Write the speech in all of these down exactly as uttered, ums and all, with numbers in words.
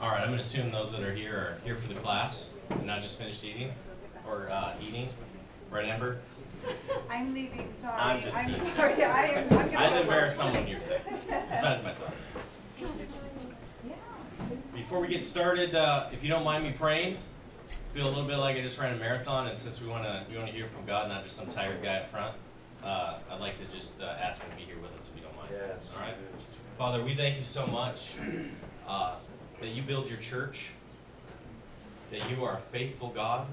All right, I'm going to assume those that are here are here for the class and not just finished eating or uh, eating. Right, Amber? I'm leaving, sorry. I'm just I'm teasing. sorry. I am. I'm gonna I've go embarrassed work. someone here today, besides myself. Before we get started, uh, if you don't mind me praying, feel a little bit like I just ran a marathon, and since we want to we want to hear from God, not just some tired guy up front, uh, I'd like to just uh, ask him to be here with us, if you don't mind. Yes. All right. Father, we thank you so much uh, that you build your church, that you are a faithful God,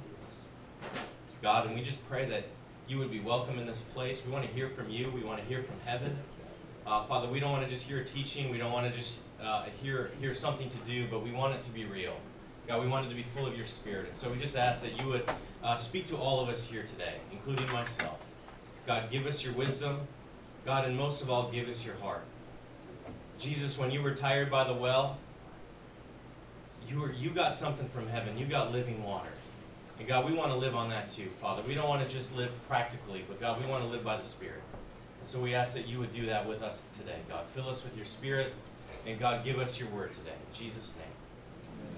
God, and we just pray that you would be welcome in this place. We want to hear from you. We want to hear from heaven. Uh, Father, we don't want to just hear a teaching. We don't want to just uh, hear hear something to do, but we want it to be real. God, we want it to be full of your Spirit. And so we just ask that you would uh, speak to all of us here today, including myself. God, give us your wisdom. God, and most of all, give us your heart. Jesus, when you were tired by the well, you were you got something from heaven. You got living water. And God, we want to live on that too, Father. We don't want to just live practically, but God, we want to live by the Spirit. And so we ask that you would do that with us today, God. Fill us with your Spirit, and God, give us your word today. In Jesus' name.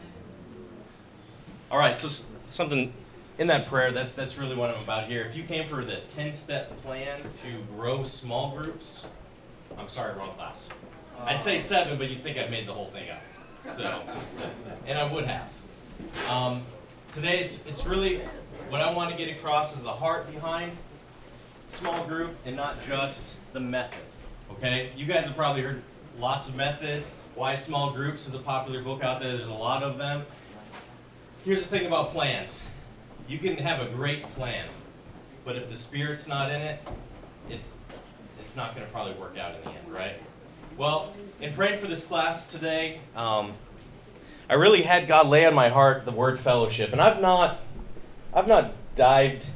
All right, so something in that prayer, that, that's really what I'm about here. If you came for the ten-step plan to grow small groups, I'm sorry, wrong class. I'd say seven, but you'd think I'd made the whole thing up. So, and I would have. Um, today, it's it's really what I want to get across is the heart behind small group and not just the method. Okay, you guys have probably heard lots of method. Why Small Groups is a popular book out there. There's a lot of them. Here's the thing about plans. You can have a great plan, but if the Spirit's not in it, it it's not going to probably work out in the end, right? Well, in praying for this class today, um, I really had God lay on my heart the word fellowship, and I've not, I've not dived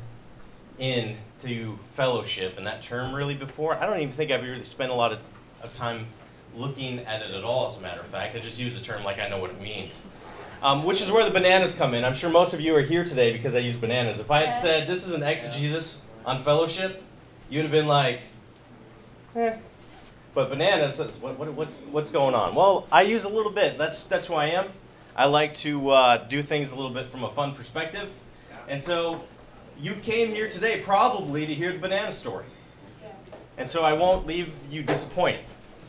into fellowship and that term really before. I don't even think I've really spent a lot of, of time looking at it at all. As a matter of fact, I just use the term like I know what it means, um, which is where the bananas come in. I'm sure most of you are here today because I use bananas. If I had said this is an exegesis on fellowship, you'd have been like, eh. But bananas, what, what, what's what's going on? Well, I use a little bit. That's that's who I am. I like to uh, do things a little bit from a fun perspective. And so you came here today probably to hear the banana story. And so I won't leave you disappointed.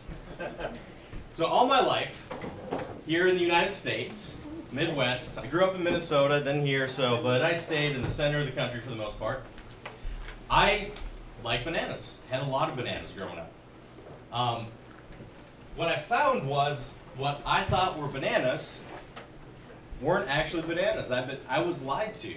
So all my life, here in the United States, Midwest, I grew up in Minnesota, then here, so, but I stayed in the center of the country for the most part. I like bananas. Had a lot of bananas growing up. Um, what I found was what I thought were bananas weren't actually bananas. I, been, I was lied to.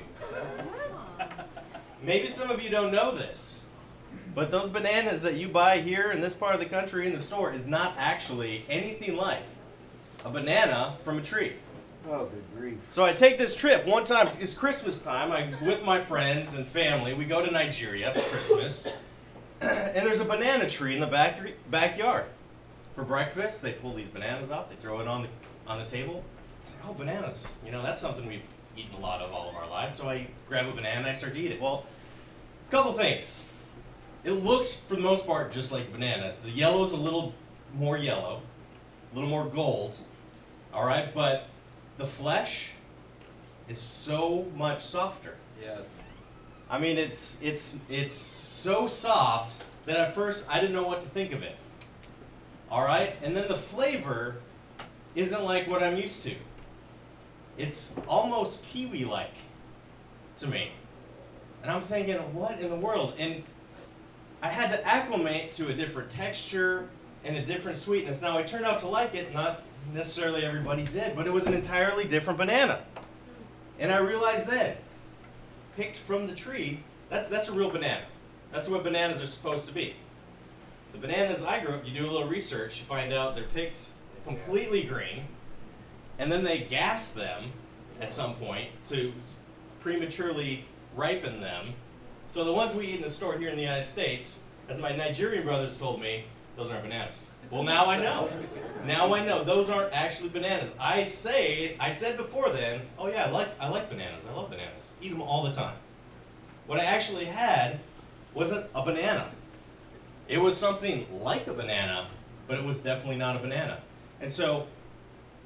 Maybe some of you don't know this, but those bananas that you buy here in this part of the country in the store is not actually anything like a banana from a tree. Oh, good grief. So I take this trip one time. It's Christmas time. I'm with my friends and family. We go to Nigeria for Christmas. And there's a banana tree in the back backyard. For breakfast, they pull these bananas out. They throw it on the on the table. It's like, oh, bananas. You know, that's something we've eaten a lot of all of our lives. So I grab a banana and I start to eat it. Well, a couple things. It looks, for the most part, just like a banana. The yellow's a little more yellow, a little more gold. All right, but the flesh is so much softer. Yes. I mean, it's it's it's so soft that at first I didn't know what to think of it. All right, and then the flavor isn't like what I'm used to. It's almost kiwi-like to me, and I'm thinking, what in the world? And I had to acclimate to a different texture and a different sweetness. Now I turned out to like it. Not necessarily everybody did, but it was an entirely different banana, and I realized then. Picked from the tree, that's that's a real banana. That's what bananas are supposed to be. The bananas I grew up, you do a little research, you find out they're picked completely green, and then they gas them at some point to prematurely ripen them. So the ones we eat in the store here in the United States, as my Nigerian brothers told me, those aren't bananas. Well, now I know. Now I know those aren't actually bananas. I say, I said before then, oh yeah, I like I like bananas. I love bananas. Eat them all the time. What I actually had wasn't a banana. It was something like a banana, but it was definitely not a banana. And so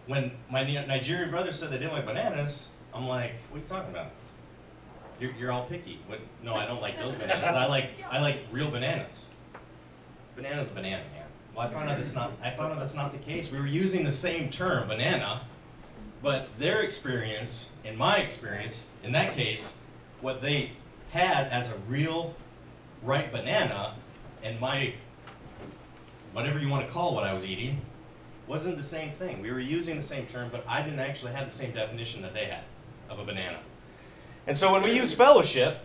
when my Ni- Nigerian brother said they didn't like bananas, I'm like, what are you talking about? You're, you're all picky. What? No, I don't like those bananas. I like I like real bananas. Banana's a banana, man. Well, I found out that's not. I found out that's not the case. We were using the same term, banana, but their experience and my experience in that case, what they had as a real, ripe banana, and my, whatever you want to call what I was eating, wasn't the same thing. We were using the same term, but I didn't actually have the same definition that they had of a banana. And so when we use fellowship,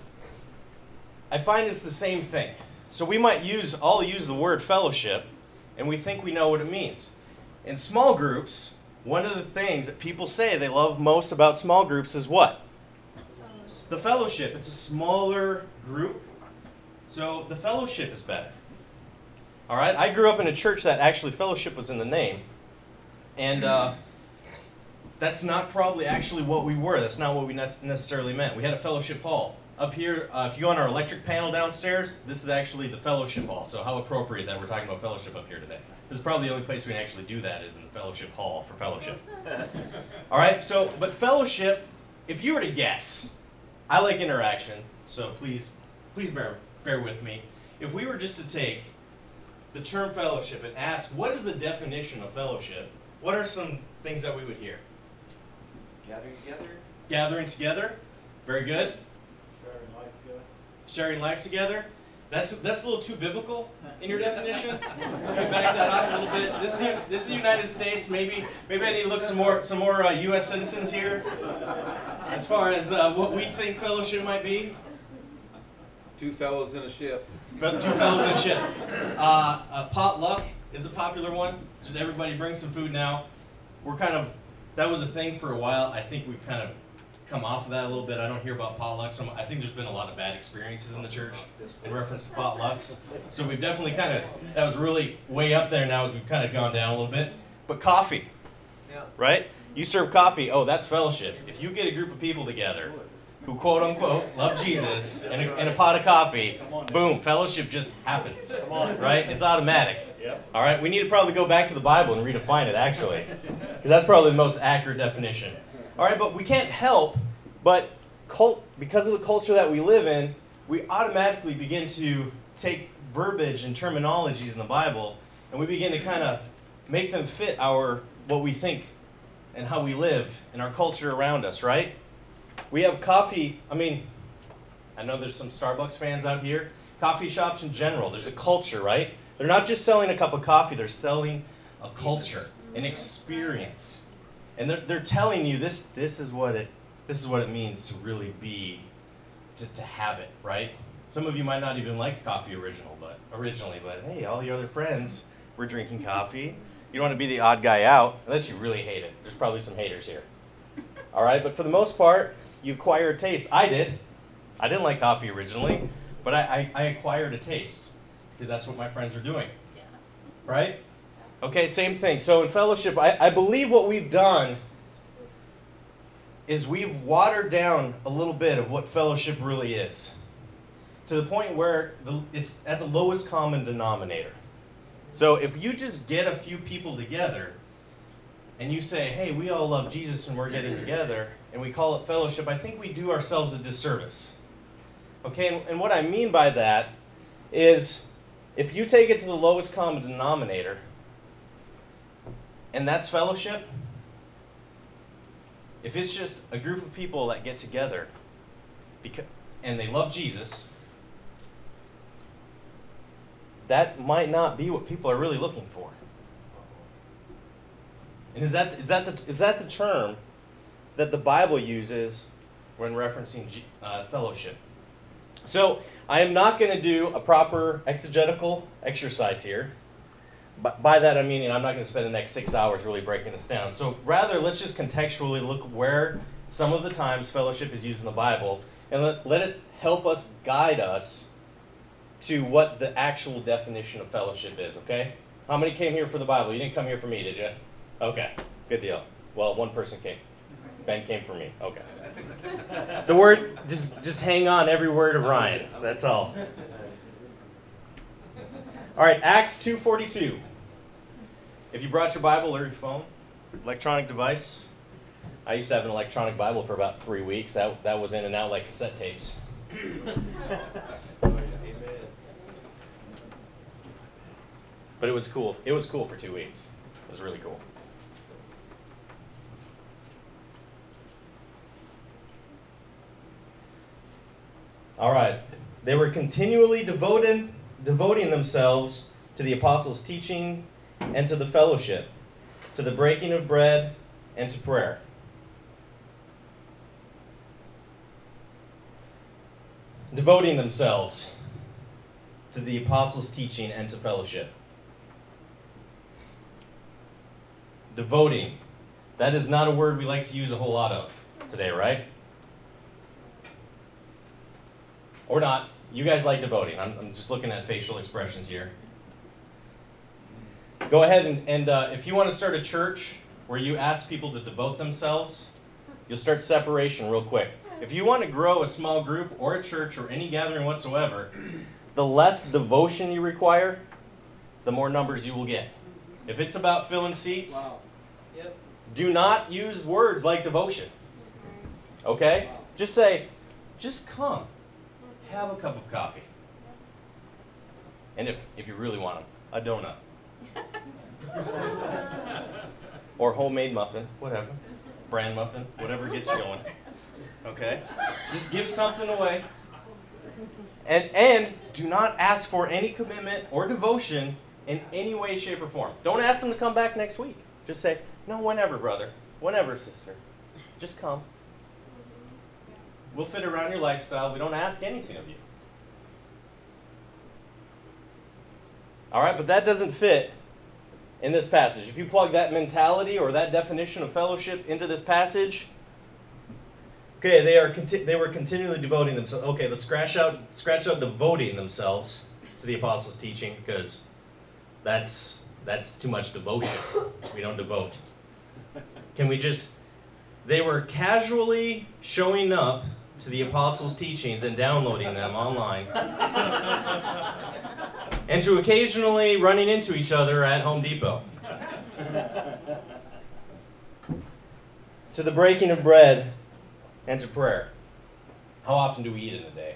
I find it's the same thing. So we might use all use the word fellowship, and we think we know what it means. In small groups, one of the things that people say they love most about small groups is what? Fellowship. The fellowship. It's a smaller group, so the fellowship is better. All right? I grew up in a church that actually fellowship was in the name, and uh, that's not probably actually what we were. That's not what we ne- necessarily meant. We had a fellowship hall. Up here, uh, if you go on our electric panel downstairs, this is actually the fellowship hall. So how appropriate that we're talking about fellowship up here today. This is probably the only place we can actually do that is in the fellowship hall for fellowship. All right, so, but fellowship, if you were to guess, I like interaction, so please, please bear, bear with me. If we were just to take the term fellowship and ask, what is the definition of fellowship? What are some things that we would hear? Gathering together. Gathering together. Very good. Sharing life together. Sharing life together. That's that's a little too biblical in your definition. Let me back that up a little bit. This is the, this is the United States. Maybe maybe I need to look some more some more uh, U S citizens here as far as uh, what we think fellowship might be. Two fellows in a ship. But two fellows in a ship. Uh, uh, potluck is a popular one. Just everybody bring some food now. We're kind of that was a thing for a while. I think we've kind of come off of that a little bit. I don't hear about potlucks. Some, I think there's been a lot of bad experiences in the church in reference to potlucks. So we've definitely kind of, that was really way up there now. We've kind of gone down a little bit. But coffee, Yeah. right? You serve coffee. Oh, that's fellowship. If you get a group of people together who quote unquote love Jesus and a, and a pot of coffee, boom, fellowship just happens, right? It's automatic. Yep. All right, we need to probably go back to the Bible and redefine it, actually, because that's probably the most accurate definition. All right, but we can't help but, cult, because of the culture that we live in, we automatically begin to take verbiage and terminologies in the Bible, and we begin to kind of make them fit our what we think and how we live and our culture around us, right? We have coffee, I mean, I know there's some Starbucks fans out here. Coffee shops in general, there's a culture, right? They're not just selling a cup of coffee, they're selling a culture, an experience. And they're, they're telling you this this is what it this is what it means to really be, to, to have it, right? Some of you might not even like coffee original, but originally, but hey, all your other friends were drinking coffee. You don't want to be the odd guy out, unless you really hate it. There's probably some haters here. All right, but for the most part, you acquire a taste. I did. I didn't like coffee originally, but I, I, I acquired a taste because that's what my friends are doing. Yeah. Right? Okay, same thing. So in fellowship, I, I believe what we've done is we've watered down a little bit of what fellowship really is, to the point where the, it's at the lowest common denominator. So if you just get a few people together and you say, hey, we all love Jesus and we're getting together, and we call it fellowship, I think we do ourselves a disservice. Okay, and, and what I mean by that is if you take it to the lowest common denominator, and that's fellowship, if it's just a group of people that get together because, and they love Jesus, that might not be what people are really looking for. And is that is that the is that the term that the Bible uses when referencing G, uh, fellowship? So I am not going to do a proper exegetical exercise here. But by that I mean I'm not going to spend the next six hours really breaking this down. So rather, let's just contextually look where some of the times fellowship is used in the Bible, and let, let it help us guide us to what the actual definition of fellowship is, okay? How many came here for the Bible? You didn't come here for me, did you? Okay, good deal. Well, one person came. Ben came for me. Okay. The word, just just hang on every word of Ryan. That's all. All right, Acts two forty-two. If you brought your Bible or your phone, electronic device. I used to have an electronic Bible for about three weeks. That, that was in and out like cassette tapes. But it was cool. It was cool for two weeks. It was really cool. All right. They were continually devoted, devoting themselves to the apostles' teaching and to the fellowship, to the breaking of bread and to prayer. Devoting themselves to the apostles' teaching and to fellowship. Devoting. That is not a word we like to use a whole lot of today, right? Or not. You guys like devoting. I'm, I'm just looking at facial expressions here. Go ahead and, and uh, if you want to start a church where you ask people to devote themselves, you'll start separation real quick. If you want to grow a small group or a church or any gathering whatsoever, the less devotion you require, the more numbers you will get. If it's about filling seats, Wow. Yep. do not use words like devotion. Okay? Wow. Just say, just come. Have a cup of coffee. And if, if you really want them, a donut. Or homemade muffin, whatever. Bran muffin, whatever gets you going. Okay? Just give something away. And and do not ask for any commitment or devotion in any way, shape, or form. Don't ask them to come back next week. Just say, no, whenever, brother. Whenever, sister. Just come. We'll fit around your lifestyle. We don't ask anything of you. All right, but that doesn't fit in this passage. If you plug that mentality or that definition of fellowship into this passage, okay, they are conti- they were continually devoting themselves. Okay, let's scratch out scratch out devoting themselves to the apostles' teaching, because that's that's too much devotion. We don't devote. Can we just? They were casually showing up to the apostles' teachings and downloading them online, and to occasionally running into each other at Home Depot. To the breaking of bread and to prayer. How often do we eat in a day?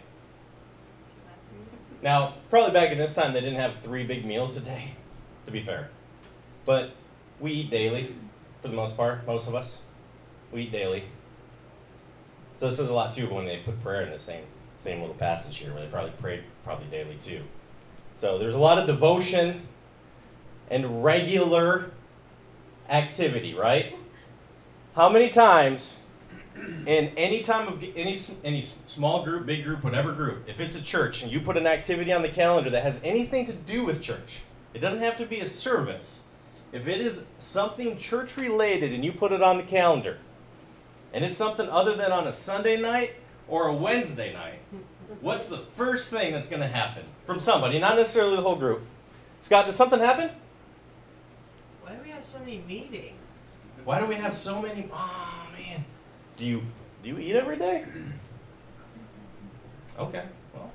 Now, probably back in this time, they didn't have three big meals a day, to be fair. But we eat daily, for the most part, most of us. We eat daily. So this says a lot, too, when they put prayer in the same, same little passage here, where they probably prayed probably daily, too. So there's a lot of devotion and regular activity, right? How many times in any time of any any small group, big group, whatever group, if it's a church and you put an activity on the calendar that has anything to do with church, it doesn't have to be a service. If it is something church related and you put it on the calendar, and it's something other than on a Sunday night or a Wednesday night, what's the first thing that's going to happen from somebody, not necessarily the whole group? Scott, does something happen? Why do we have so many meetings? Why do we have so many? Oh, man. Do you do you eat every day? Okay, well.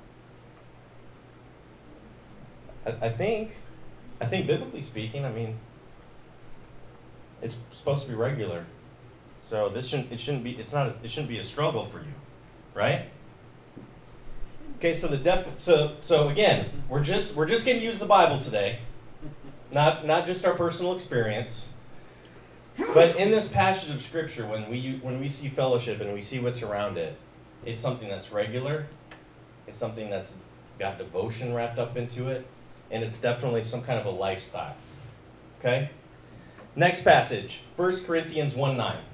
I, I think, I think biblically speaking, I mean, it's supposed to be regular. So this shouldn't, it shouldn't be, it's not, a, it shouldn't be a struggle for you, right? Okay, so the def, so so again, we're just we're just going to use the Bible today, not not just our personal experience. But in this passage of Scripture, when we when we see fellowship and we see what's around it, it's something that's regular, it's something that's got devotion wrapped up into it, and it's definitely some kind of a lifestyle. Okay? Next passage, First Corinthians one nine.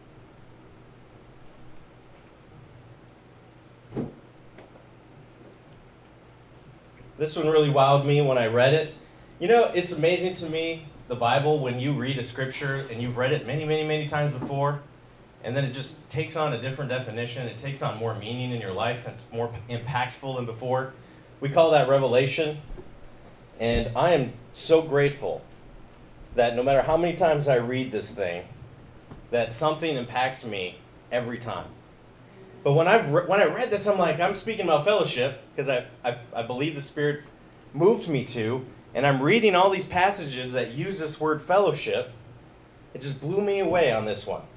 This one really wowed me when I read it. You know, it's amazing to me, the Bible, when you read a scripture and you've read it many, many, many times before, and then it just takes on a different definition. It takes on more meaning in your life. It's more impactful than before. We call that revelation. And I am so grateful that no matter how many times I read this thing, that something impacts me every time. But when I've re- when I read this, I'm like, I'm speaking about fellowship because I I I believe the Spirit moved me to, and I'm reading all these passages that use this word fellowship, It just blew me away on this one.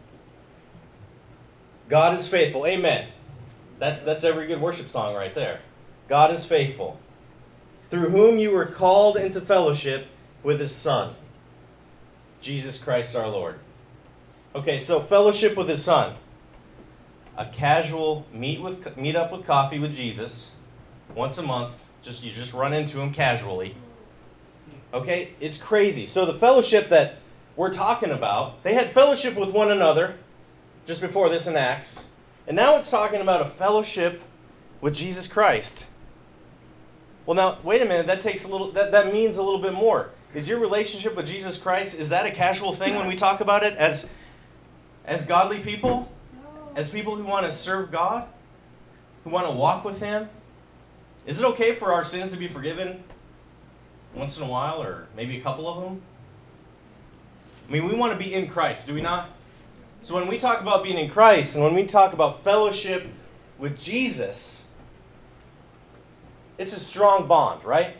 God is faithful. Amen. That's, that's every good worship song right there. God is faithful, through whom you were called into fellowship with his Son, Jesus Christ our Lord. Okay, so fellowship with his Son. A casual meet with meet up with coffee with Jesus once a month. Just you just run into him casually. Okay, it's crazy. So the fellowship that we're talking about, they had fellowship with one another just before this in Acts. And now it's talking about a fellowship with Jesus Christ. Well, now, wait a minute. That takes a little. That, that means a little bit more. Is your relationship with Jesus Christ, is that a casual thing when we talk about it as, as godly people? As people who want to serve God? Who want to walk with him? Is it okay for our sins to be forgiven once in a while, or maybe a couple of them? I mean, we want to be in Christ, do we not? So when we talk about being in Christ, and when we talk about fellowship with Jesus, it's a strong bond, right?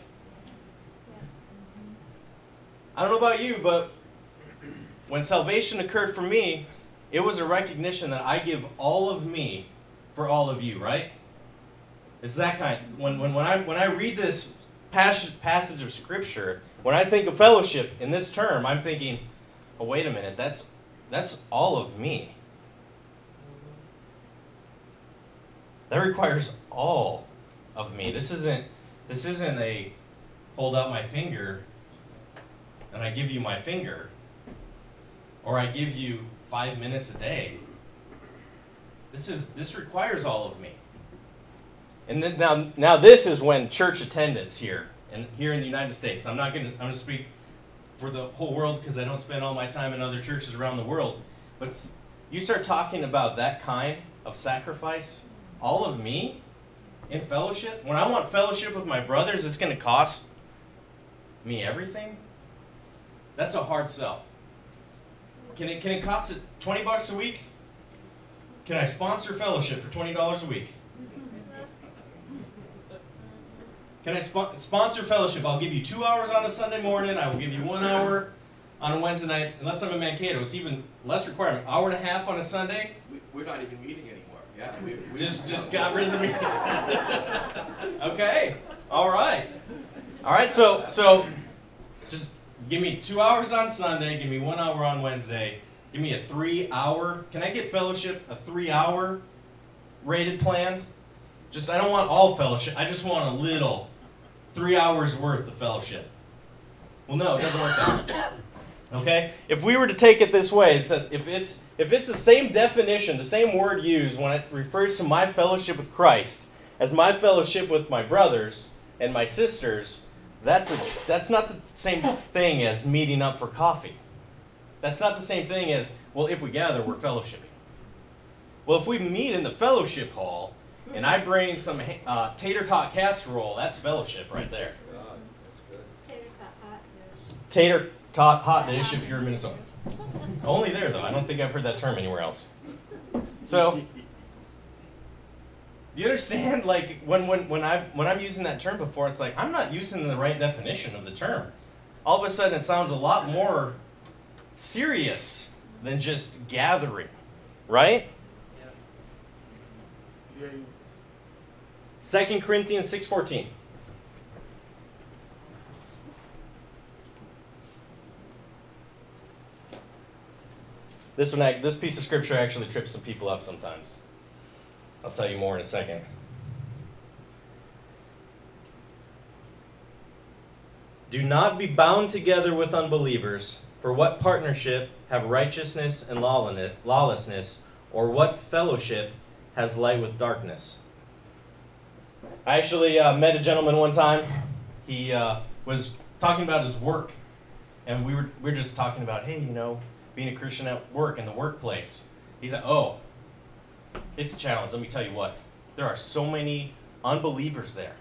I don't know about you, but when salvation occurred for me, it was a recognition that I give all of me for all of you, right? It's that kind. When when when I when I read this passage passage of Scripture, when I think of fellowship in this term, I'm thinking, oh, wait a minute, that's that's all of me. That requires all of me. This isn't this isn't a hold out my finger and I give you my finger, or I give you five minutes a day. This is this requires all of me. And then now now this is when church attendance here and here in the United States. I'm not going to I'm going to speak for the whole world because I don't spend all my time in other churches around the world. But you start talking about that kind of sacrifice, all of me in fellowship. When I want fellowship with my brothers, it's going to cost me everything. That's a hard sell. Can it can it cost it twenty bucks a week? Can I sponsor fellowship for twenty dollars a week? Can I sp- sponsor fellowship? I'll give you two hours on a Sunday morning. I will give you one hour on a Wednesday night. Unless I'm in Mankato, it's even less requirement. Hour and a half on a Sunday. We, we're not even meeting anymore. Yeah, we, we Just just got rid of the meeting. Okay. All right. All right. So so just give me two hours on Sunday. Give me one hour on Wednesday. Give me a three-hour. Can I get fellowship? A three-hour rated plan? Just I don't want all fellowship. I just want a little. Three hours worth of fellowship. Well, no, it doesn't work that way. Okay? If we were to take it this way, it's a, if it's if it's the same definition, the same word used when it refers to my fellowship with Christ as my fellowship with my brothers and my sisters, that's a, that's not the same thing as meeting up for coffee. That's not the same thing as, well, if we gather, we're fellowshipping. Well, if we meet in the fellowship hall, and I bring some uh, tater tot casserole, that's fellowship right there. Tater tot hot dish. Tater tot hot dish if you're in Minnesota. Only there, though. I don't think I've heard that term anywhere else. So, do you understand? Like, when, when, when, I, when I'm using that term before, it's like, I'm not using the right definition of the term. All of a sudden, it sounds a lot more serious than just gathering, right? Yeah. Second Corinthians six fourteen. This one, act- this piece of scripture actually trips some people up sometimes. I'll tell you more in a second. Do not be bound together with unbelievers, for what partnership have righteousness and lawlessness, or what fellowship has light with darkness? I actually uh, met a gentleman one time. He uh, was talking about his work, and we were we were just talking about, hey, you know, being a Christian at work, in the workplace. He's like, oh, it's a challenge. Let me tell you what. There are so many unbelievers there.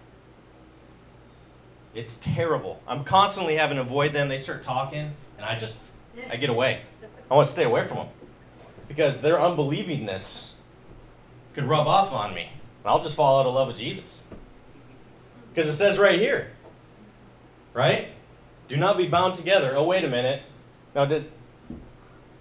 It's terrible. I'm constantly having to avoid them. They start talking, and I just, I get away. I want to stay away from them because their unbelievingness could rub off on me, and I'll just fall out of love with Jesus. Because it says right here, right? Do not be bound together. Oh, wait a minute. Now, did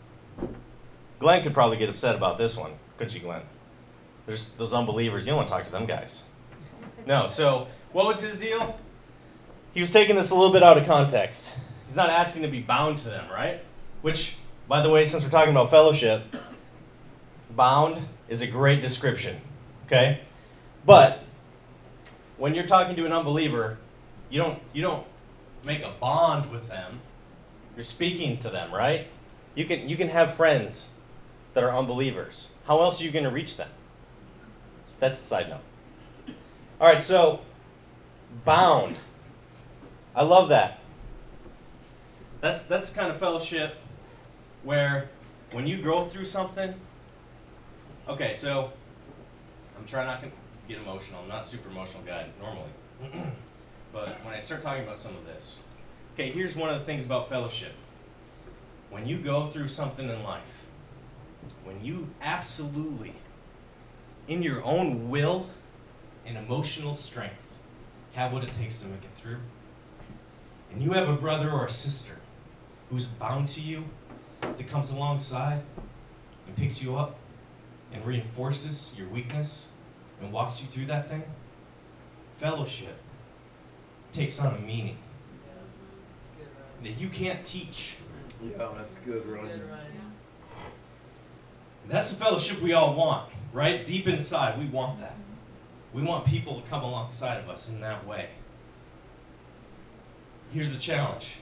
Glenn could probably get upset about this one, couldn't you, Glenn? There's those unbelievers. You don't want to talk to them guys. No, so what was his deal? He was taking this a little bit out of context. He's not asking to be bound to them, right? Which, by the way, since we're talking about fellowship, bound is a great description, okay? But when you're talking to an unbeliever, you don't you don't make a bond with them. You're speaking to them, right? You can you can have friends that are unbelievers. How else are you going to reach them? That's a side note. All right, so bound. I love that. That's that's the kind of fellowship where when you go through something. Okay, so I'm trying not to get emotional. I'm not a super emotional guy normally. But when I start talking about some of this, okay, here's one of the things about fellowship. When you go through something in life, when you absolutely, in your own will and emotional strength, have what it takes to make it through, and you have a brother or a sister who's bound to you, that comes alongside and picks you up and reinforces your weakness and walks you through that thing, fellowship takes on a meaning that you can't teach. Yeah, that's good, Ron. That's the fellowship we all want, right? Deep inside, we want that. We want people to come alongside of us in that way. Here's the challenge.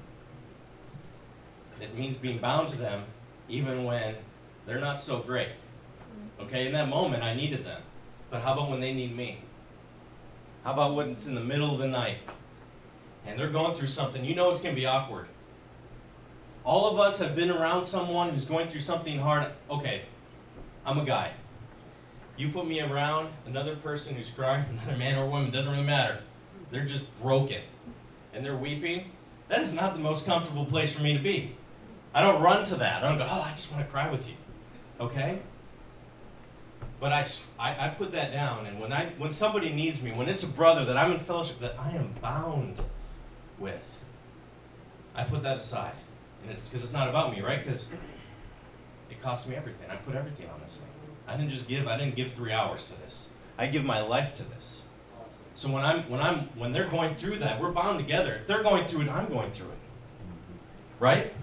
It means being bound to them even when they're not so great. Okay, in that moment, I needed them. But how about when they need me? How about when it's in the middle of the night and they're going through something? You know it's going to be awkward. All of us have been around someone who's going through something hard. Okay, I'm a guy. You put me around another person who's crying, another man or woman, doesn't really matter. They're just broken and they're weeping. That is not the most comfortable place for me to be. I don't run to that. I don't go, oh, I just want to cry with you. Okay? But I, I, I put that down, and when I when somebody needs me, when it's a brother that I'm in fellowship that I am bound with, I put that aside. And it's because it's not about me, right? Because it costs me everything. I put everything on this thing. I didn't just give, I didn't give three hours to this. I give my life to this. So when I'm when I'm when they're going through that, we're bound together. If they're going through it, I'm going through it. Right? Right.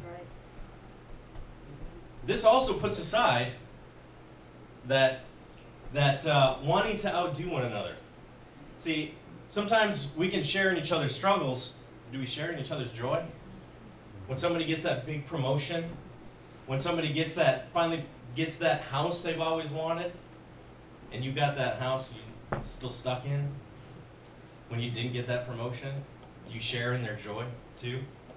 This also puts aside that that uh, wanting to outdo one another. See, sometimes we can share in each other's struggles. Do we share in each other's joy? When somebody gets that big promotion, when somebody gets that finally gets that house they've always wanted, and you got that house you're still stuck in. When you didn't get that promotion, do you share in their joy too?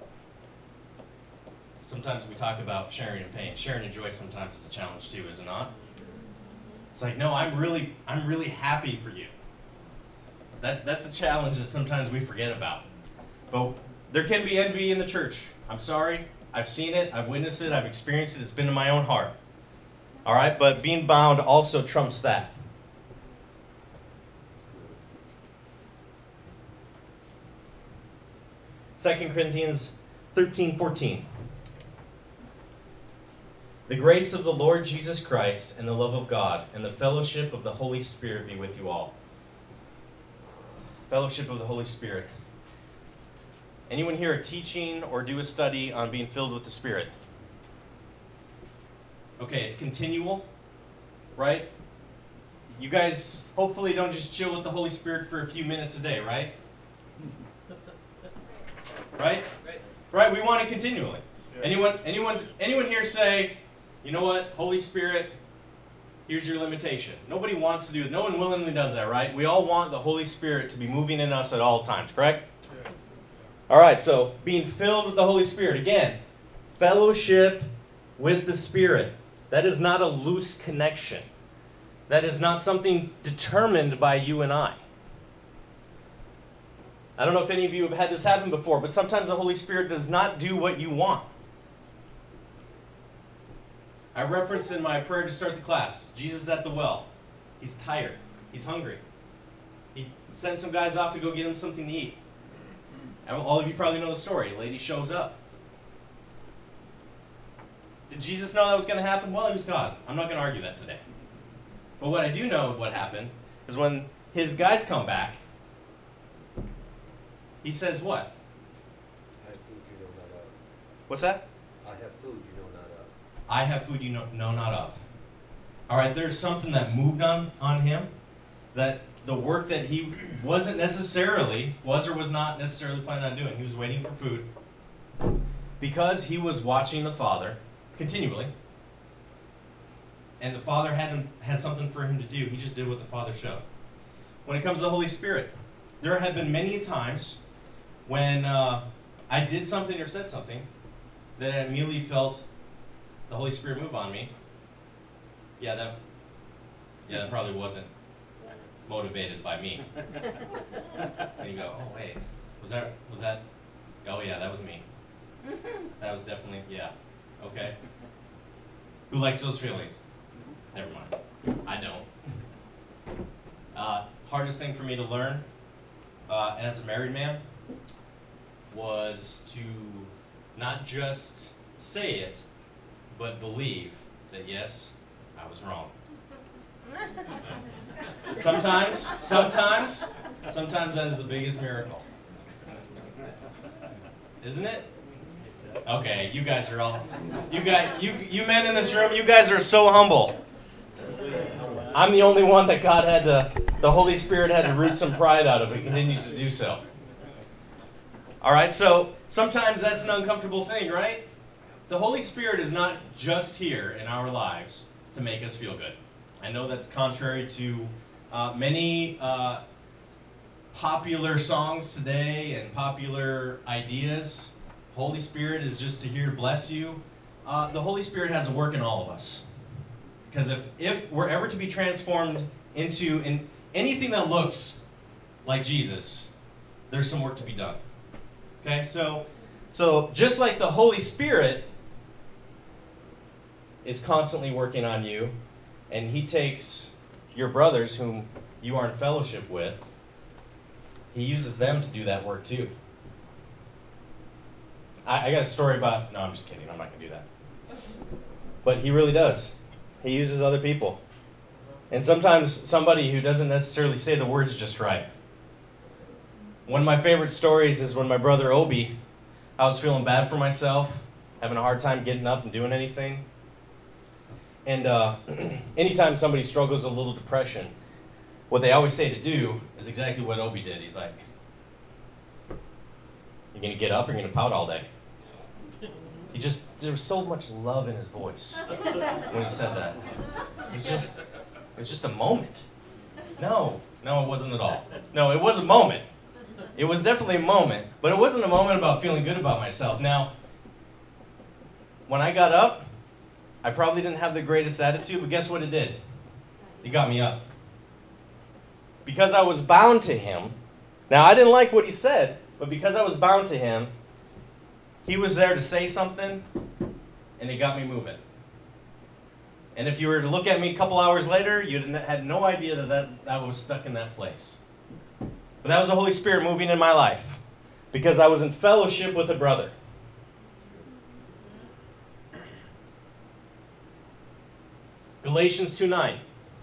Sometimes we talk about sharing in pain. Sharing in joy sometimes is a challenge too, is it not? It's like, no, I'm really, I'm really happy for you. That that's a challenge that sometimes we forget about. But there can be envy in the church. I'm sorry. I've seen it. I've witnessed it. I've experienced it. It's been in my own heart. All right, but being bound also trumps that. Second Corinthians thirteen fourteen. The grace of the Lord Jesus Christ and the love of God and the fellowship of the Holy Spirit be with you all. Fellowship of the Holy Spirit. Anyone here a teaching or do a study on being filled with the Spirit? Okay, it's continual, right? You guys hopefully don't just chill with the Holy Spirit for a few minutes a day, right? Right? Right. Right, we want it continually. Anyone anyone anyone here say, you know what, Holy Spirit, here's your limitation. Nobody wants to do it. No one willingly does that, right? We all want the Holy Spirit to be moving in us at all times, correct? Yes. All right, so being filled with the Holy Spirit. Again, fellowship with the Spirit. That is not a loose connection. That is not something determined by you and I. I don't know if any of you have had this happen before, but sometimes the Holy Spirit does not do what you want. I referenced in my prayer to start the class, Jesus is at the well. He's tired. He's hungry. He sends some guys off to go get him something to eat. And all of you probably know the story. A lady shows up. Did Jesus know that was going to happen? Well, he was God. I'm not going to argue that today. But what I do know what happened is when his guys come back, he says what? I have food you know not of. What's that? I have food you know not of. I have food you know, know not of. All right, there's something that moved on, on him, that the work that he wasn't necessarily, was or was not necessarily planning on doing. He was waiting for food. Because he was watching the Father continually, and the Father had, him, had something for him to do, he just did what the Father showed. When it comes to the Holy Spirit, there have been many times when uh, I did something or said something that I immediately felt the Holy Spirit move on me. Yeah, that, yeah, that probably wasn't motivated by me. And you go, oh wait, was that, was that, oh yeah, that was me. That was definitely, yeah, okay. Who likes those feelings? Never mind, I don't. Uh, hardest thing for me to learn uh, as a married man was to not just say it, but believe that yes, I was wrong. Sometimes, sometimes, sometimes that is the biggest miracle. Isn't it? Okay, you guys are all, you guys, you, you men in this room, you guys are so humble. I'm the only one that God had to, the Holy Spirit had to root some pride out of, and continues to do so. All right, so sometimes that's an uncomfortable thing, right? The Holy Spirit is not just here in our lives to make us feel good. I know that's contrary to uh, many uh, popular songs today and popular ideas. Holy Spirit is just to here bless you. Uh, the Holy Spirit has a work in all of us. Because if, if we're ever to be transformed into in anything that looks like Jesus, there's some work to be done. Okay, so, so just like the Holy Spirit is constantly working on you, and he takes your brothers whom you are in fellowship with, he uses them to do that work too. I, I got a story about, no, I'm just kidding, I'm not going to do that. But he really does. He uses other people. And sometimes somebody who doesn't necessarily say the words just right. One of my favorite stories is when my brother Obi, I was feeling bad for myself, having a hard time getting up and doing anything. And uh, anytime somebody struggles with a little depression, what they always say to do is exactly what Obi did. He's like, you're going to get up or you're going to pout all day. He just, there was so much love in his voice when he said that. It was just, it was just a moment. No, no, it wasn't at all. No, it was a moment. It was definitely a moment, but it wasn't a moment about feeling good about myself. Now, when I got up, I probably didn't have the greatest attitude, but guess what it did? It got me up. Because I was bound to him. Now, I didn't like what he said, but because I was bound to him, he was there to say something, and it got me moving. And if you were to look at me a couple hours later, you had no idea that, that I was stuck in that place. But that was the Holy Spirit moving in my life, because I was in fellowship with a brother. Galatians two nine.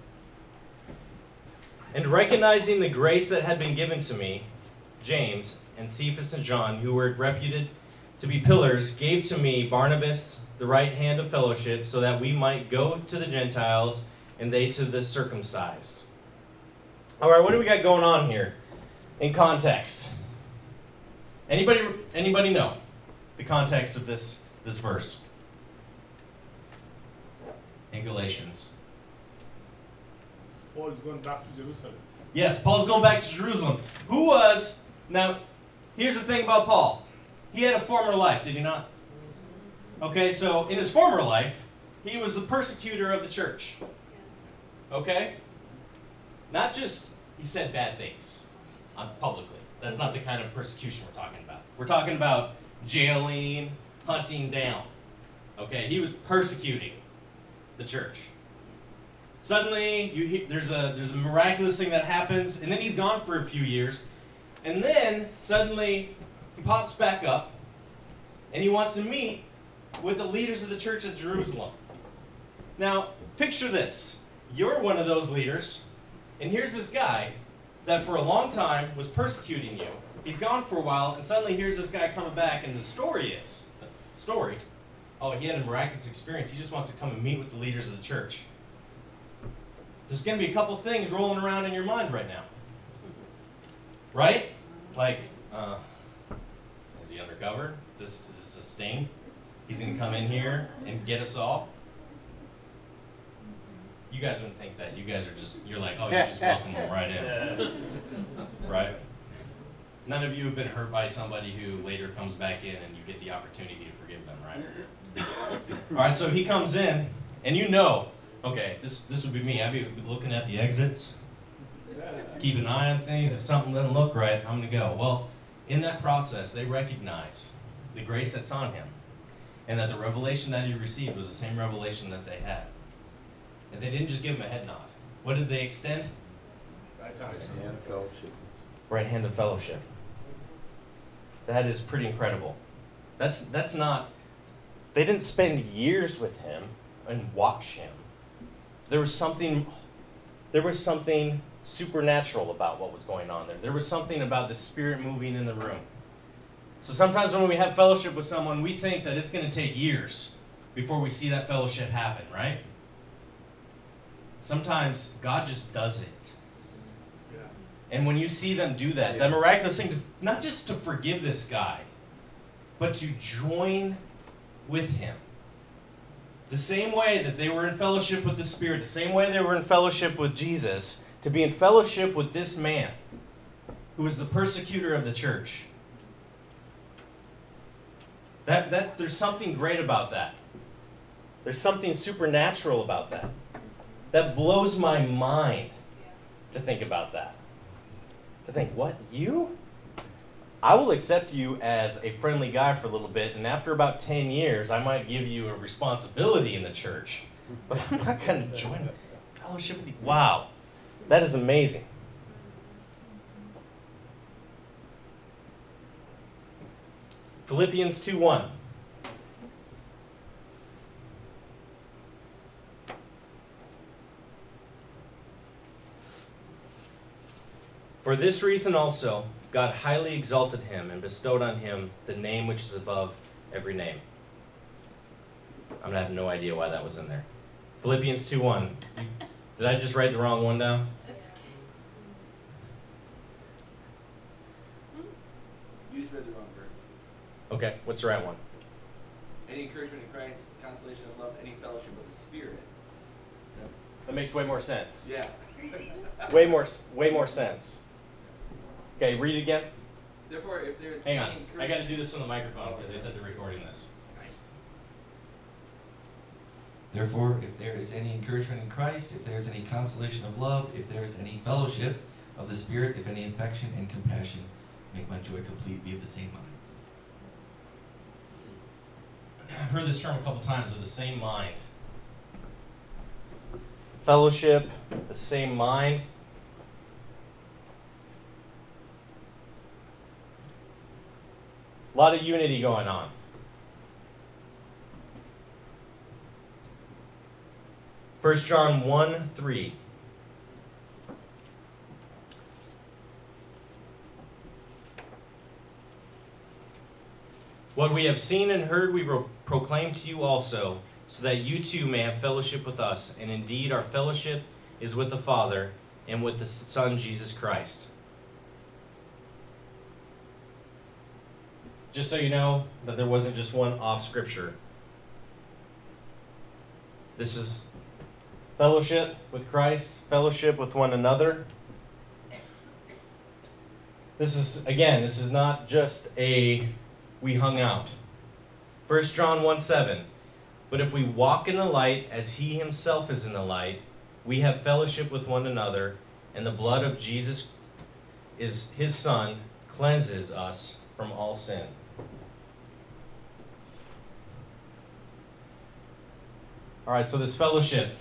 And recognizing the grace that had been given to me, James and Cephas and John, who were reputed to be pillars, gave to me Barnabas, the right hand of fellowship, so that we might go to the Gentiles and they to the circumcised. All right, what do we got going on here in context? Anybody, anybody know the context of this, this verse in Galatians? Paul is going back to Jerusalem. Yes, Paul's going back to Jerusalem. Who was, now, here's the thing about Paul. He had a former life, did he not? Okay, so in his former life, he was the persecutor of the church. Okay? Not just, he said bad things um, publicly. That's not the kind of persecution we're talking about. We're talking about jailing, hunting down. Okay, he was persecuting the church. Suddenly, you hear, there's a there's a miraculous thing that happens, and then he's gone for a few years. And then, suddenly, he pops back up, and he wants to meet with the leaders of the church at Jerusalem. Now, picture this. You're one of those leaders, and here's this guy that for a long time was persecuting you. He's gone for a while, and suddenly here's this guy coming back, and the story is, the story, oh, he had a miraculous experience. He just wants to come and meet with the leaders of the church. There's going to be a couple things rolling around in your mind right now. Right? Like, uh, is he undercover? Is this, is this a sting? He's going to come in here and get us all? You guys wouldn't think that. You guys are just, you're like, oh, you just welcome them right in. Right? None of you have been hurt by somebody who later comes back in and you get the opportunity to forgive them, right? All right, so he comes in, and you know, okay, this this would be me. I'd be looking at the exits, keep an eye on things. If something doesn't look right, I'm going to go. Well, in that process, they recognize the grace that's on him, and that the revelation that he received was the same revelation that they had. And they didn't just give him a head nod. What did they extend? Right hand of fellowship. Right hand of fellowship. That is pretty incredible. That's that's not, they didn't spend years with him and watch him. There was something, there was something supernatural about what was going on there. There was something about the Spirit moving in the room. So sometimes when we have fellowship with someone, we think that it's going to take years before we see that fellowship happen, right? Sometimes God just does it. And when you see them do that, that miraculous thing, to, not just to forgive this guy, but to join with him. The same way that they were in fellowship with the Spirit, the same way they were in fellowship with Jesus, to be in fellowship with this man who is the persecutor of the church. That, that, there's something great about that. There's something supernatural about that. That blows my mind to think about that. To think, what, you? I will accept you as a friendly guy for a little bit, and after about ten years, I might give you a responsibility in the church. But I'm not going to join fellowship with you. Wow, that is amazing. Philippians two one. For this reason also, God highly exalted him and bestowed on him the name which is above every name. I'm going to have no idea why that was in there. Philippians two one. Did I just write the wrong one down? That's okay. You just read the wrong verse. Okay, what's the right one? Any encouragement in Christ, consolation of love, any fellowship with the Spirit. That's That makes way more sense. yeah. Way more, way more sense. Okay, read it again. Therefore, if there is Hang any on. I encouragement, got to do this on the microphone because they said they're recording this. Therefore, if there is any encouragement in Christ, if there is any consolation of love, if there is any fellowship of the Spirit, if any affection and compassion, make my joy complete, be of the same mind. I've heard this term a couple times, of the same mind. Fellowship, the same mind. A lot of unity going on. First John one three. What we have seen and heard we pro- proclaim to you also, so that you too may have fellowship with us. And indeed our fellowship is with the Father and with the Son Jesus Christ. Just so you know that there wasn't just one off scripture. This is fellowship with Christ, fellowship with one another. This is, again, this is not just a we hung out. First John one seven. But if we walk in the light as he himself is in the light, we have fellowship with one another, and the blood of Jesus, is his Son, cleanses us from all sin. All right, so this fellowship.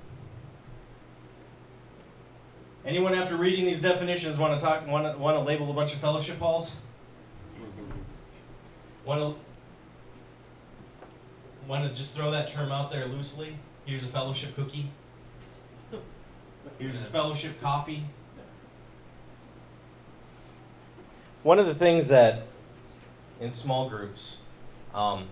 Anyone after reading these definitions want to talk? Want to, want to label a bunch of fellowship halls? Want to? want to just throw that term out there loosely. Here's a fellowship cookie. Here's a fellowship coffee. One of the things that in small groups, um,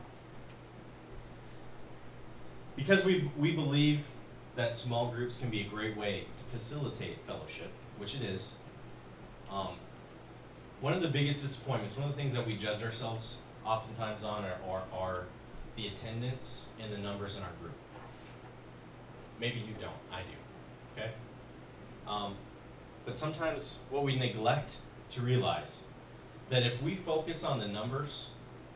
because we we believe that small groups can be a great way to facilitate fellowship, which it is. Um, one of the biggest disappointments, one of the things that we judge ourselves oftentimes on are, are, are the attendance and the numbers in our group. Maybe you don't, I do, okay? Um, but sometimes what we neglect to realize, that if we focus on the numbers,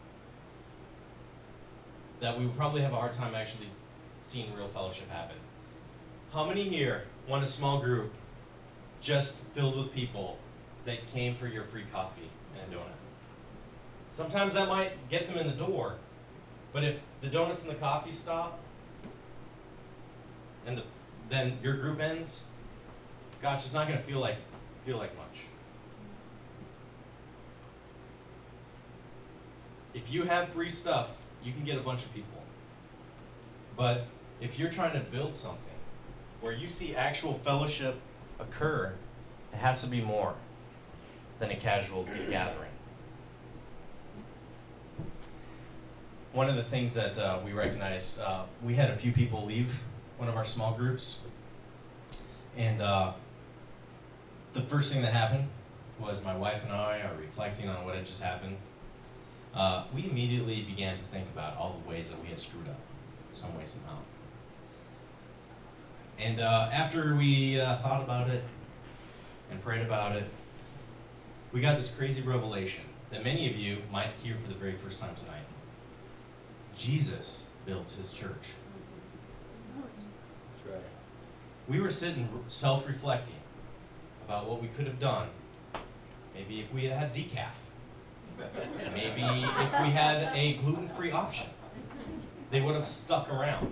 that we will probably have a hard time actually seeing real fellowship happen. How many here want a small group just filled with people that came for your free coffee and a donut? Sometimes that might get them in the door, but if the donuts and the coffee stop, and the, then your group ends, gosh, it's not going to feel like feel like much. If you have free stuff, you can get a bunch of people. But if you're trying to build something where you see actual fellowship occur, it has to be more than a casual gathering. One of the things that uh, we recognized, uh, we had a few people leave one of our small groups, and uh, the first thing that happened was my wife and I are reflecting on what had just happened. Uh, we immediately began to think about all the ways that we had screwed up, some way, somehow. And uh, after we uh, thought about it and prayed about it, we got this crazy revelation that many of you might hear for the very first time tonight. Jesus builds his church. That's right. We were sitting self-reflecting about what we could have done. Maybe if we had had decaf. Maybe if we had a gluten-free option. They would have stuck around.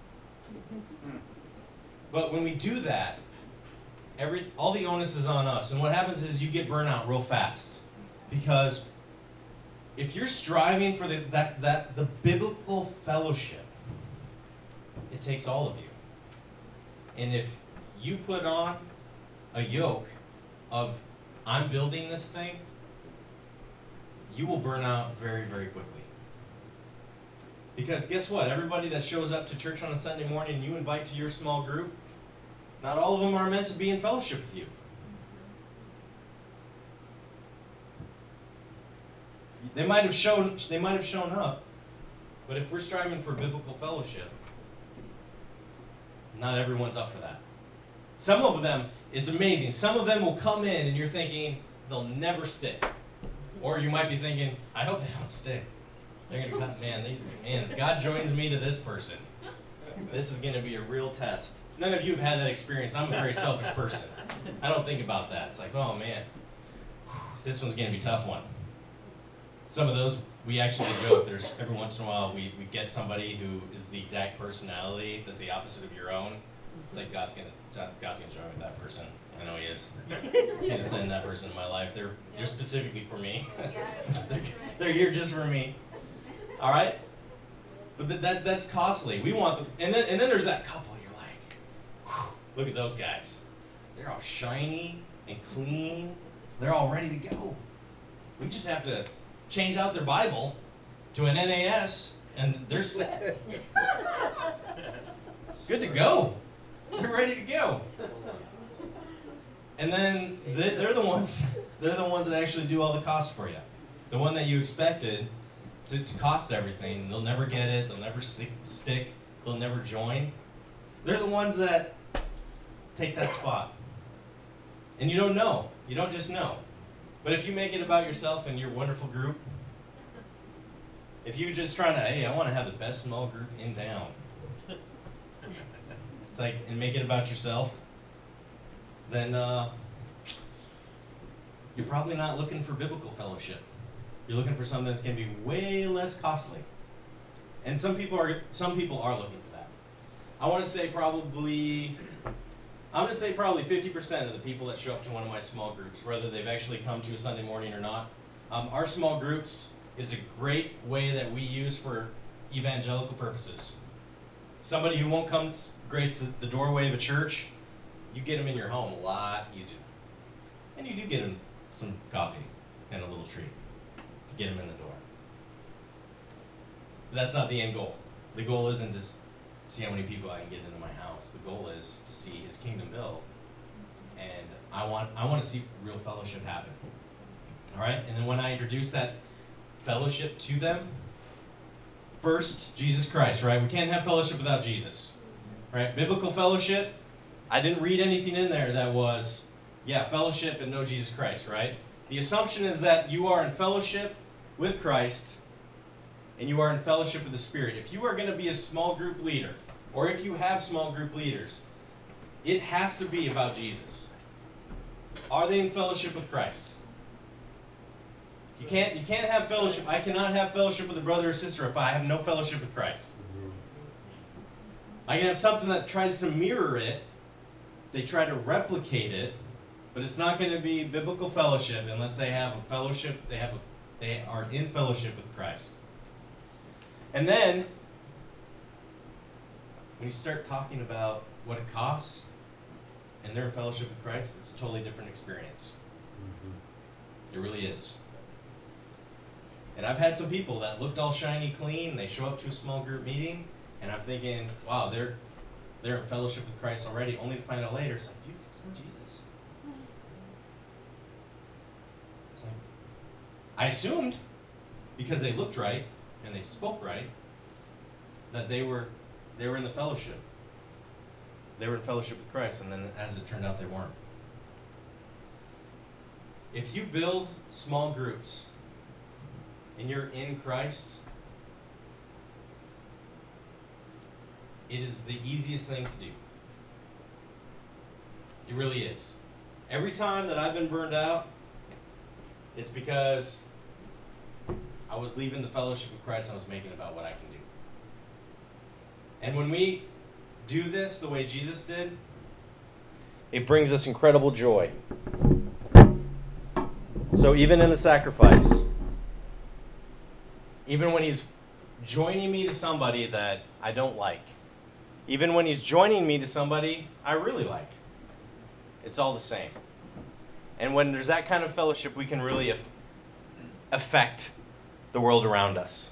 But when we do that, every all the onus is on us. And what happens is you get burnout real fast. Because if you're striving for the, that, that the biblical fellowship, it takes all of you. And if you put on a yoke of, I'm building this thing, you will burn out very, very quickly. Because guess what? Everybody that shows up to church on a Sunday morning and you invite to your small group, not all of them are meant to be in fellowship with you. They might have shown they might have shown up, but if we're striving for biblical fellowship, not everyone's up for that. Some of them, it's amazing. Some of them will come in and you're thinking they'll never stick. Or you might be thinking, I hope they don't stick. They're gonna cut, man, these man, if God joins me to this person, this is gonna be a real test. None of you have had that experience. I'm a very selfish person. I don't think about that. It's like, oh man, this one's gonna be a tough one. Some of those, we actually joke, there's every once in a while we, we get somebody who is the exact personality that's the opposite of your own. It's like God's gonna God's gonna join with that person. I know he is. He's gonna send that person in my life. They're they're specifically for me. they're, they're here just for me. All right? But th- that that's costly. We want them, and then and then there's that couple. You're like, whew, look at those guys. They're all shiny and clean. They're all ready to go. We just have to change out their Bible to an N A S, and they're set. Good to go. They're ready to go. And then they're the ones. They're the ones that actually do all the cost for you. The one that you expected to, to cost everything. They'll never get it. They'll never stick. Stick. They'll never join. They're the ones that take that spot. And you don't know. You don't just know. But if you make it about yourself and your wonderful group, if you're just trying to, hey, I want to have the best small group in town, it's like, and make it about yourself, then uh, you're probably not looking for biblical fellowship. You're looking for something that's going to be way less costly. And some people are some people are looking for that. I want to say probably. I'm going to say probably fifty percent of the people that show up to one of my small groups, whether they've actually come to a Sunday morning or not, um, our small groups is a great way that we use for evangelical purposes. Somebody who won't come grace the, the doorway of a church, you get them in your home a lot easier. And you do get them some coffee and a little treat to get them in the door. But that's not the end goal. The goal isn't to see how many people I can get into my house. The goal is to see his kingdom built. And I want I want to see real fellowship happen. All right? And then when I introduce that fellowship to them, first, Jesus Christ, right? We can't have fellowship without Jesus. Right? Biblical fellowship, I didn't read anything in there that was, yeah, fellowship and no Jesus Christ, right? The assumption is that you are in fellowship with Christ and you are in fellowship with the Spirit. If you are going to be a small group leader, or if you have small group leaders, it has to be about Jesus. Are they in fellowship with Christ? You can't, you can't have fellowship. I cannot have fellowship with a brother or sister if I have no fellowship with Christ. I can have something that tries to mirror it. They try to replicate it, but it's not going to be biblical fellowship unless they have a fellowship. They have a, they are in fellowship with Christ. And then, when you start talking about what it costs, and they're in fellowship with Christ, it's a totally different experience. Mm-hmm. It really is. And I've had some people that looked all shiny clean, they show up to a small group meeting, and I'm thinking, wow, they're they're in fellowship with Christ already, only to find out later, it's like, dude, it's no Jesus. It's like, I assumed, because they looked right, and they spoke right, that they were they were in the fellowship. They were in fellowship with Christ, and then as it turned out, they weren't. If you build small groups and you're in Christ, it is the easiest thing to do. It really is. Every time that I've been burned out, it's because I was leaving the fellowship of Christ and I was making it about what I can do. And when we do this the way Jesus did, it brings us incredible joy. So even in the sacrifice, even when he's joining me to somebody that I don't like, even when he's joining me to somebody I really like, it's all the same. And when there's that kind of fellowship, we can really affect the world around us.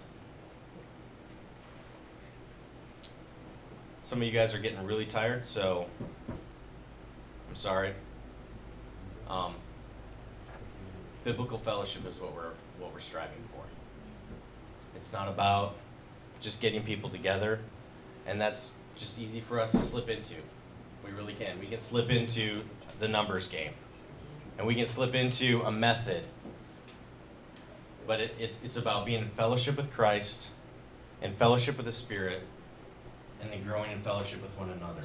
Some of you guys are getting really tired, so I'm sorry. Um, biblical fellowship is what we're what we're striving for. It's not about just getting people together, and that's just easy for us to slip into. We really can. We can slip into the numbers game, and we can slip into a method. But it, it's it's about being in fellowship with Christ, and fellowship with the Spirit, and then growing in fellowship with one another.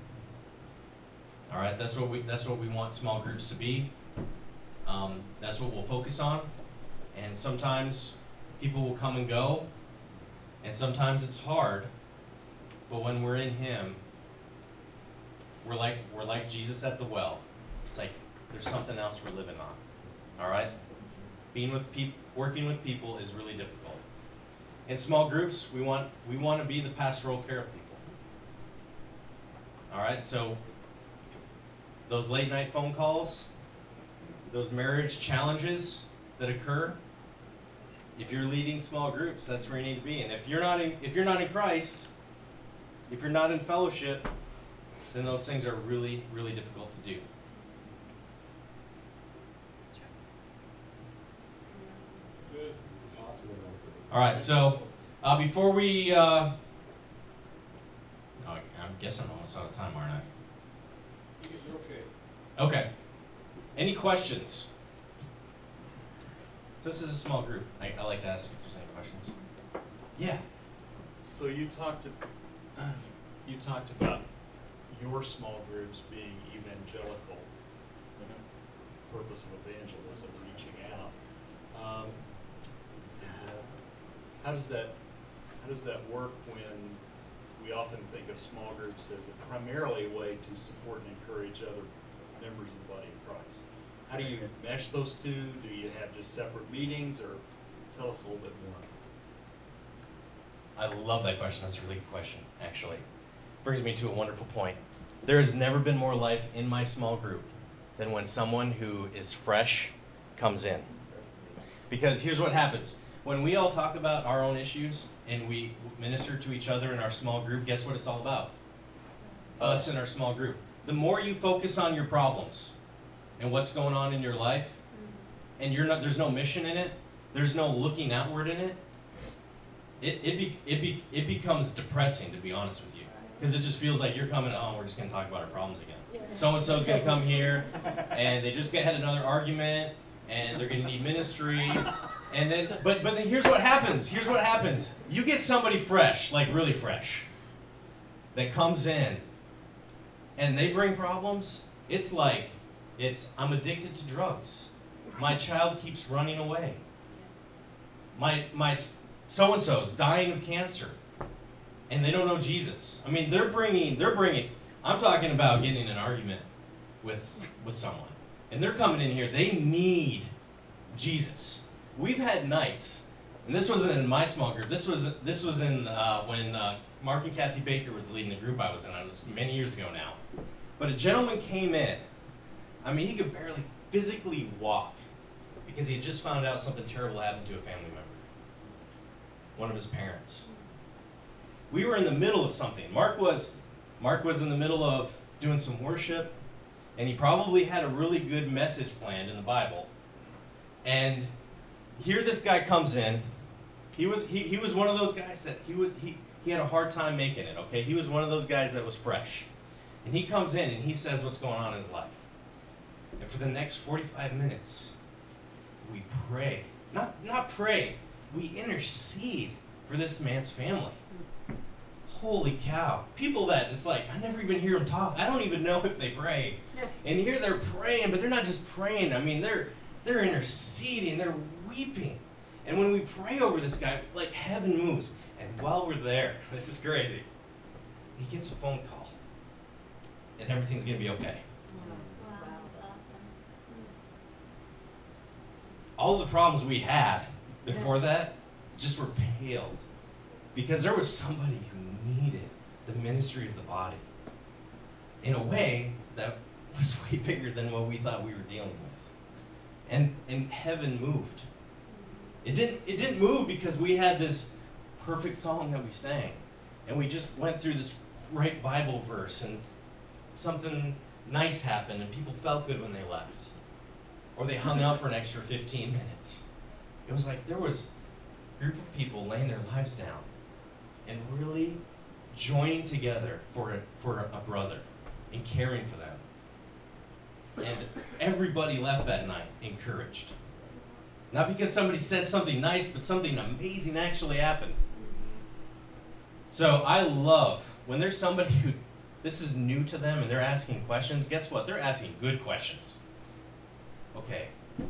All right, that's what we that's what we want small groups to be. Um, that's what we'll focus on, and sometimes people will come and go, and sometimes it's hard. But when we're in Him, we're like we're like Jesus at the well. It's like there's something else we're living on. All right, being with people, working with people is really difficult. In small groups, we want we want to be the pastoral care of people. All right, so those late night phone calls, those marriage challenges that occur, if you're leading small groups, that's where you need to be. And if you're not in, if you're not in Christ, if you're not in fellowship, then those things are really, really difficult to do. Good. Awesome. All right, so uh, before we, uh, oh, I guess I'm almost out of time, aren't I? You're okay. Okay. Any questions? Since this is a small group, I, I like to ask if there's any questions. Yeah. So you talked to, you talked about your small groups being evangelical, the purpose of evangelism, reaching out. Um, how does that how does that work when we often think of small groups as a primarily a way to support and encourage other members of the body of Christ? How do you mesh those two? Do you have just separate meetings, or tell us a little bit more? I love that question. That's a really good question, actually. Brings me to a wonderful point. There has never been more life in my small group than when someone who is fresh comes in. Because here's what happens. When we all talk about our own issues and we minister to each other in our small group, guess what it's all about? Us in our small group. The more you focus on your problems and what's going on in your life, and you're not, there's no mission in it, there's no looking outward in it, it it be, it, be, it becomes depressing, to be honest with you. Because it just feels like you're coming, oh, we're just going to talk about our problems again. So-and-so's going to come here, and they just had another argument, and they're going to need ministry. And then, but but then here's what happens. Here's what happens. You get somebody fresh, like really fresh, that comes in, and they bring problems. It's like, it's, I'm addicted to drugs. My child keeps running away. My my so-and-so's dying of cancer, and they don't know Jesus. I mean, they're bringing, they're bringing, I'm talking about getting in an argument with with someone, and they're coming in here, they need Jesus. We've had nights, and this wasn't in my small group, this was this was in uh, when uh, Mark and Kathy Baker was leading the group I was in. It was many years ago now. But a gentleman came in, I mean, he could barely physically walk because he had just found out something terrible happened to a family member, one of his parents. We were in the middle of something. Mark was, Mark was in the middle of doing some worship, and he probably had a really good message planned in the Bible. And here this guy comes in. He was he, he was one of those guys that he was he, he had a hard time making it, okay? He was one of those guys that was fresh. And he comes in and he says what's going on in his life. And for the next forty-five minutes, we pray. Not not pray. We intercede for this man's family. Holy cow. People that, it's like, I never even hear them talk. I don't even know if they pray. And here they're praying, but they're not just praying. I mean, they're they're interceding, they're weeping. And when we pray over this guy, like heaven moves. And while we're there, this is crazy, he gets a phone call. And everything's going to be okay. Wow, that's awesome. All the problems we had before that just were paled. Because there was somebody who needed the ministry of the body in a way that was way bigger than what we thought we were dealing with. And and heaven moved. It didn't it didn't move because we had this perfect song that we sang. And we just went through this great Bible verse and something nice happened and people felt good when they left. Or they hung out for an extra fifteen minutes. It was like there was a group of people laying their lives down and really joining together for a, for a brother and caring for them. And everybody left that night encouraged. Not because somebody said something nice, but something amazing actually happened. So I love when there's somebody who, this is new to them and they're asking questions, guess what? They're asking good questions. Okay.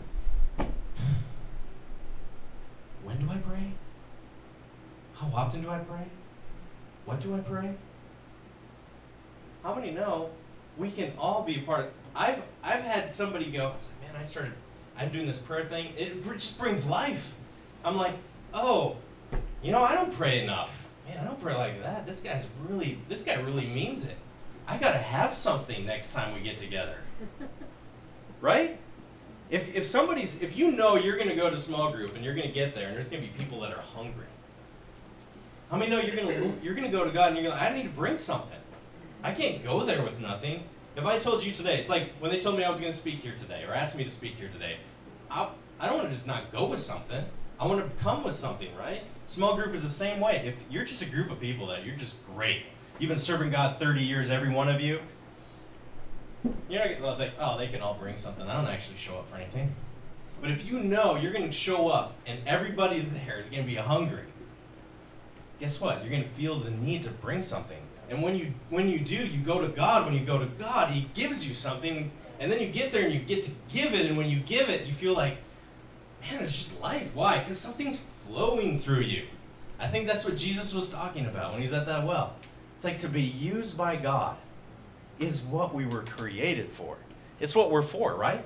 When do I pray? How often do I pray? What do I pray? How many know we can all be a part of, I've I've had somebody go, it's like, man, I started, I'm doing this prayer thing, it just brings life. I'm like, oh, you know, I don't pray enough. Man, I don't pray like that. This guy's really, this guy really means it. I gotta have something next time we get together. Right? If if somebody's, if you know you're gonna go to small group and you're gonna get there and there's gonna be people that are hungry, how many know you're gonna you're gonna go to God and you're gonna, I need to bring something. I can't go there with nothing. If I told you today, it's like when they told me I was gonna speak here today or asked me to speak here today, I I don't want to just not go with something. I want to come with something, right? Small group is the same way. If you're just a group of people that you're just great, you've been serving God thirty years, every one of you. You're not gonna think, oh, they can all bring something. I don't actually show up for anything. But if you know you're going to show up and everybody there is going to be hungry, guess what? You're going to feel the need to bring something. And when you when you do, you go to God. When you go to God, He gives you something. And then you get there and you get to give it. And when you give it, you feel like, man, it's just life. Why? Because something's flowing through you. I think that's what Jesus was talking about when He's at that well. It's like to be used by God is what we were created for. It's what we're for, right?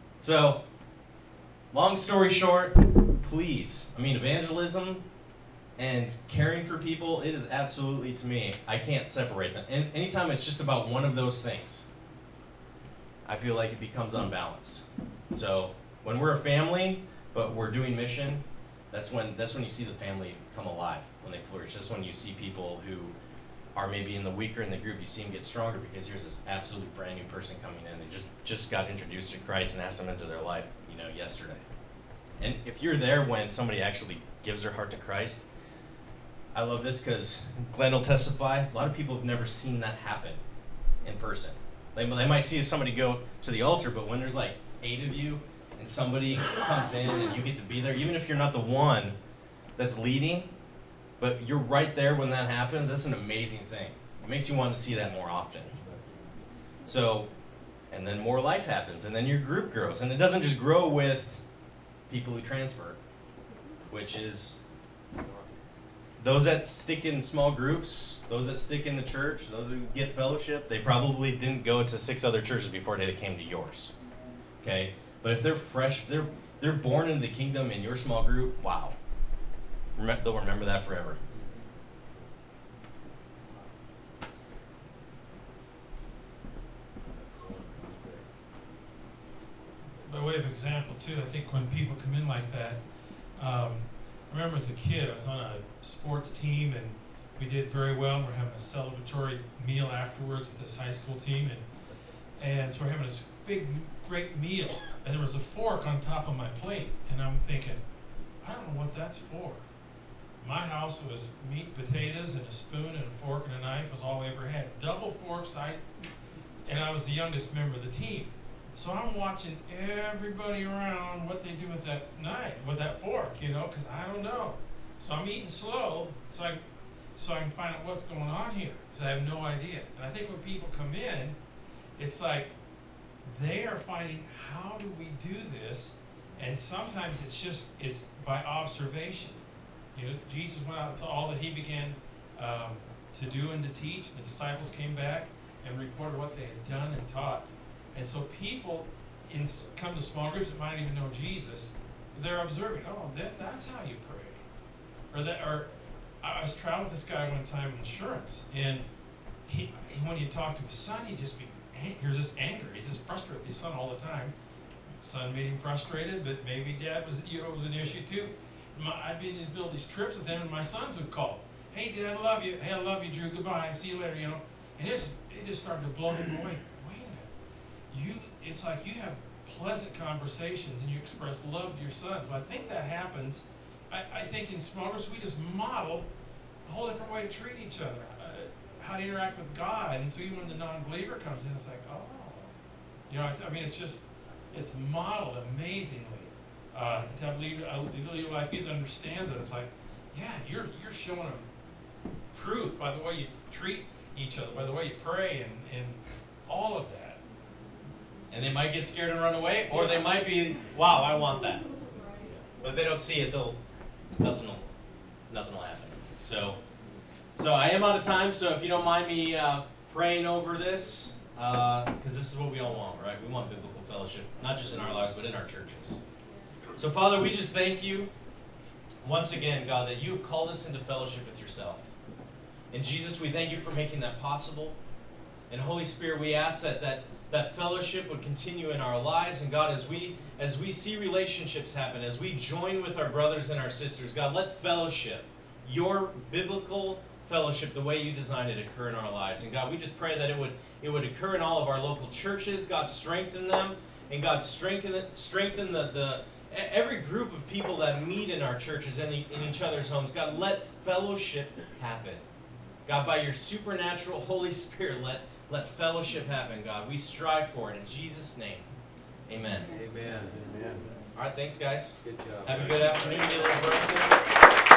So, long story short, please, I mean, evangelism, and caring for people, it is absolutely, to me, I can't separate them. And anytime it's just about one of those things, I feel like it becomes unbalanced. So when we're a family, but we're doing mission, that's when that's when you see the family come alive, when they flourish. That's when you see people who are maybe in the weaker in the group, you see them get stronger because here's this absolutely brand new person coming in. They just, just got introduced to Christ and asked them into their life, you know, yesterday. And if you're there when somebody actually gives their heart to Christ, I love this because Glenn will testify. A lot of people have never seen that happen in person. They, they might see somebody go to the altar, but when there's like eight of you and somebody comes in and you get to be there, even if you're not the one that's leading, but you're right there when that happens, that's an amazing thing. It makes you want to see that more often. So, and then more life happens, and then your group grows. And it doesn't just grow with people who transfer, which is those that stick in small groups, those that stick in the church, those who get fellowship, they probably didn't go to six other churches before they came to yours. Okay? But if they're fresh, if they're they're born into the kingdom in your small group, wow. Rem- they'll remember that forever. By way of example, too, I think when people come in like that, um, I remember as a kid, I was on a sports team, and we did very well, and we're having a celebratory meal afterwards with this high school team, and, and so we're having this big, great meal, and there was a fork on top of my plate, and I'm thinking, I don't know what that's for. My house was meat, potatoes, and a spoon, and a fork, and a knife was all we ever had. Double forks, I, and I was the youngest member of the team. So I'm watching everybody around what they do with that knife, with that fork, you know, because I don't know. So I'm eating slow, so I, so I can find out what's going on here, because I have no idea. And I think when people come in, it's like they are finding, how do we do this? And sometimes it's just, it's by observation. You know, Jesus went out to all that he began um, to do and to teach. The disciples came back and reported what they had done and taught. And so people in, come to small groups that might even know Jesus. They're observing. Oh, that, that's how you pray. Or that. Or I was traveling with this guy one time in insurance, and he, when you talk to his son, he just be here's this anger. He's just frustrated with his son all the time. Son made him frustrated, but maybe dad was, you know, was an issue too. My, I'd be in build these trips with them, and my sons would call. Hey, Dad, I love you. Hey, I love you, Drew. Goodbye. See you later. You know, and it just it just started to blow him away. You, it's like you have pleasant conversations and you express love to your sons. Well, I think that happens. I, I think in small groups we just model a whole different way to treat each other, uh, how to interact with God. And so even when the non-believer comes in, it's like, oh, you know, it's, I mean, it's just, it's modeled amazingly. Uh, to have a leader, a leader like you that understands it, it's like, yeah, you're you're showing them truth by the way you treat each other, by the way you pray, and, and all of that. And they might get scared and run away, or they might be, wow, I want that. But if they don't see it, they'll, nothing will, nothing will happen. So, so I am out of time, so if you don't mind me uh, praying over this, because uh, this is what we all want, right? We want biblical fellowship, not just in our lives, but in our churches. So, Father, we just thank you once again, God, that you have called us into fellowship with yourself. And Jesus, we thank you for making that possible. And Holy Spirit, we ask that that that fellowship would continue in our lives. And God, as we as we see relationships happen, as we join with our brothers and our sisters, God, let fellowship, your biblical fellowship, the way you designed it, occur in our lives. And God, we just pray that it would it would occur in all of our local churches. God, strengthen them. And God, strengthen it, strengthen the, the every group of people that meet in our churches and in each other's homes. God, let fellowship happen. God, by your supernatural Holy Spirit, let Let fellowship happen, God. We strive for it in Jesus' name. Amen. Amen. Amen. All right, thanks, guys. Good job. Have a good afternoon. Get a little break.